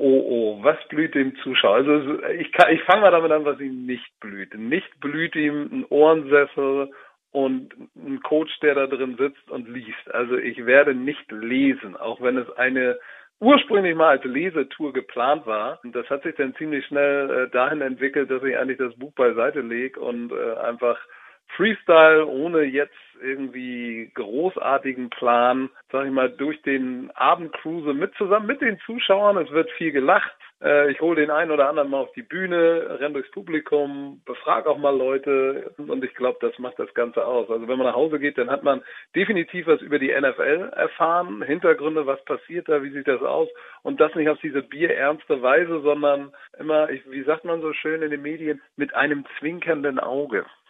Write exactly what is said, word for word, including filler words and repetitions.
oh, oh, was blüht dem Zuschauer? Also ich, kann, ich fange mal damit an, was ihm nicht blüht. Nicht blüht ihm ein Ohrensessel und ein Coach, der da drin sitzt und liest. Also ich werde nicht lesen, auch wenn es eine ursprünglich mal als Lesetour geplant war. Und das hat sich dann ziemlich schnell äh, dahin entwickelt, dass ich eigentlich das Buch beiseite lege und äh, einfach Freestyle, ohne jetzt irgendwie großartigen Plan, sag ich mal, durch den Abend cruise mit zusammen mit den Zuschauern. Es wird viel gelacht. Äh, ich hole den einen oder anderen mal auf die Bühne, renn durchs Publikum, befrage auch mal Leute und ich glaube, das macht das Ganze aus. Also wenn man nach Hause geht, dann hat man definitiv was über die N F L erfahren, Hintergründe, was passiert da, wie sieht das aus und das nicht auf diese bierernste Weise, sondern immer, ich, wie sagt man so schön in den Medien, mit einem zwinkernden Auge.